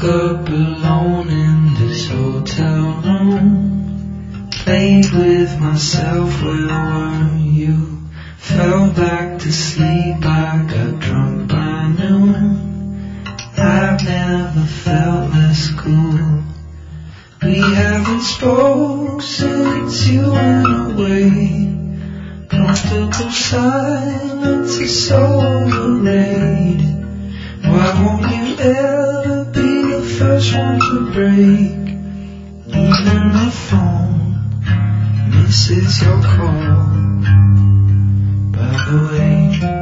Woke up alone in this hotel room. Played with myself, where were you? Fell back to sleep, I got drunk by noon. I've never felt less cool. We haven't spoke since you went away. Comfortable silence is so overrated. Why won't you ever be the first one to break? Even the phone misses your call. By the way,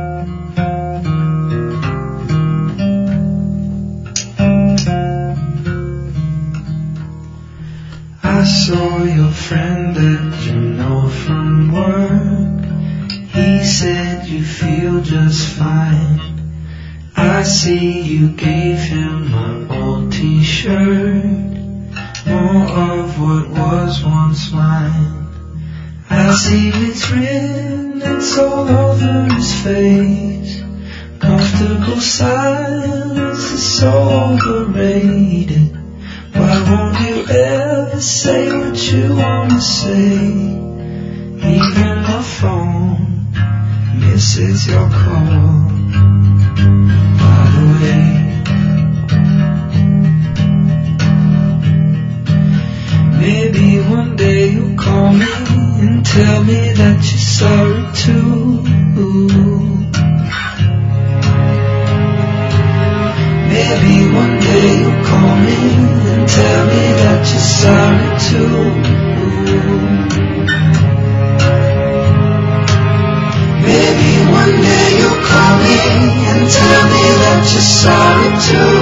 I saw your friend that you know from work. He said you feel just fine. I see you gave him my old t-shirt, more of what was once mine. I see it's written, it's all over his face. Comfortable silence is so overrated. Why won't you ever say what you want to say? Even the phone misses your call. By the way, maybe one day you'll call me and tell me that you're sorry too. Maybe one day you'll call me and tell me that you're sorry too. Maybe one day you'll call me and tell me that you're sorry too.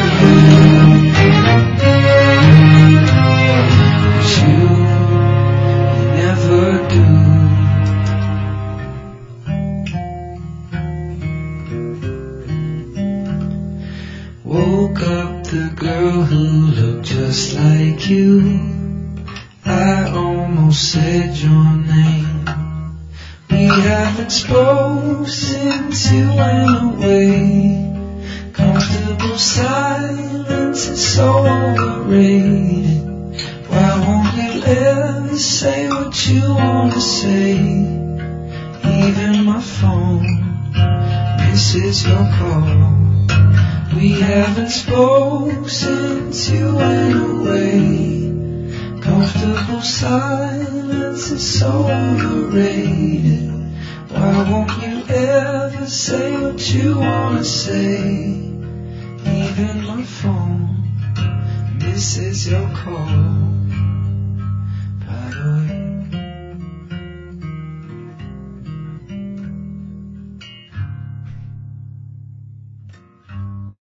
But you never do. Woke up the girl who looked just like you. I almost said your name. We haven't spoken since you went away. Comfortable silence is so overrated. Why won't you ever say what you want to say? Even my phone misses your call. We haven't spoken since you went away. Comfortable silence is so overrated. Why won't you ever say what you want to say? Even my phone misses your call. By the way.